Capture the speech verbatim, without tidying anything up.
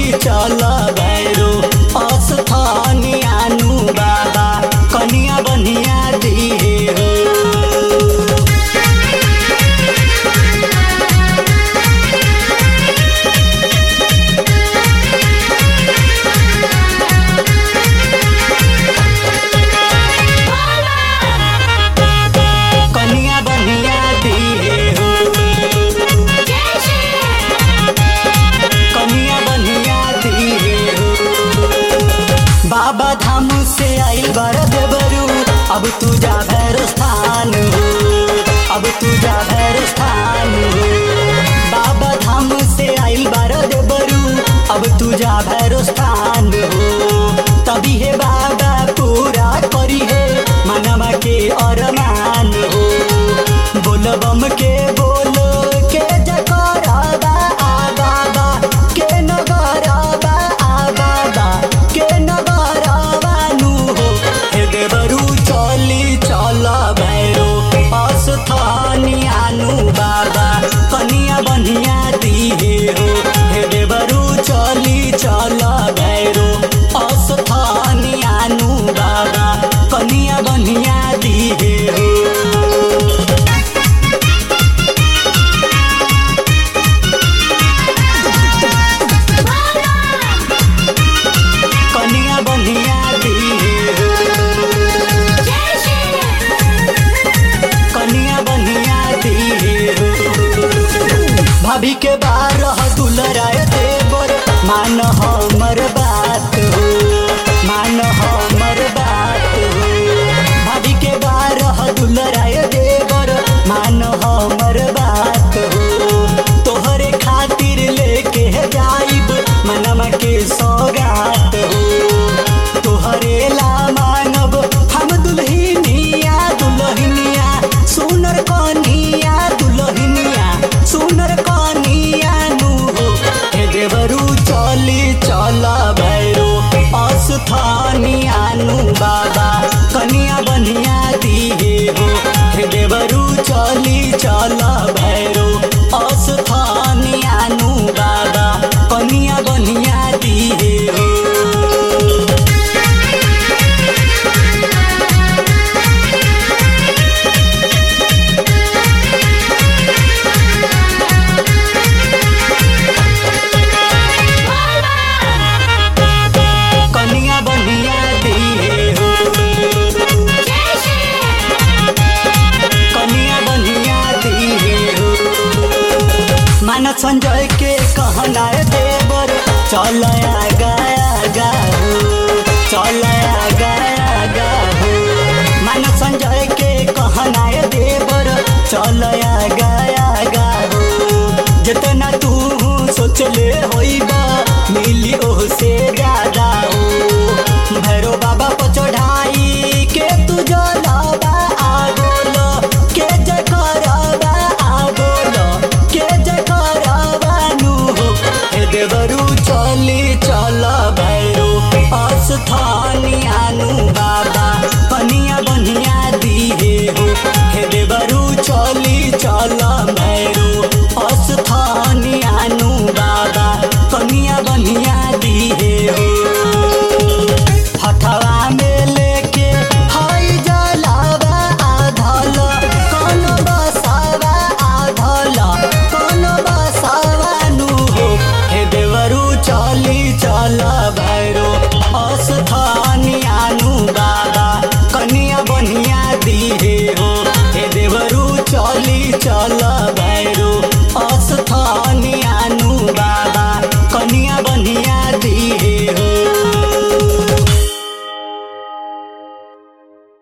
चली चल भैरो अस्थानी आनु बाबा कनिया बनिया दिए हो। कनिया बनिया दिए हो, कनिया बनिया दिए हो। बाबा धाम से आइल बार देवरू अब तू जा भैरो स्थान हो, अब तू जा भैरो स्थान हो। बाबा धाम से आइल बार देवरू अब तू जा भैरो स्थान हो। तभी है बाबा पूरा करी है मनवा के अरमान हो। बोल बम के बोल के जकराबा आ बाबा के नगराबा आ बाबा के नगराबा नु हो। हे देवरू चली चल भैरो अस्थानी आनु बाबा कनिया बनिया दिए हो। हे देवरू चली चल भैरो अस्थानी आनु बाबा कनिया बनिया दिए हो। कनिया बनिया दिए हो, कनिया बनिया दिए हो। भाभी के बारह दुलराय देवर मान हमर बात हो, मान हमर बात हो। भाभी के बारह दुलराय देवर मान हमर बात हो। तोहरे खातिर लेके जाइब मनवा के सौगात हो। तोहरे ला मांगब हम दुल्हनिया दुल्हनिया सुनर कनिया दुल्हनिया सुनर कनिया नु हो। हे देवरू चली चल भैरो अस्थानी आनु बाबा कनिया बनिया दिए हो। हे देवरू चली चल भैरो अस्थानी आनु बाबा कनिया बनिया दिए हो। कनिया बनिया दिए हो, कनिया बनिया दिए हो। मानस संजय के कहना देवर चल आगा आगा हो, चल आगा आगा हो। मानस संजय के कहना देवर चल आगा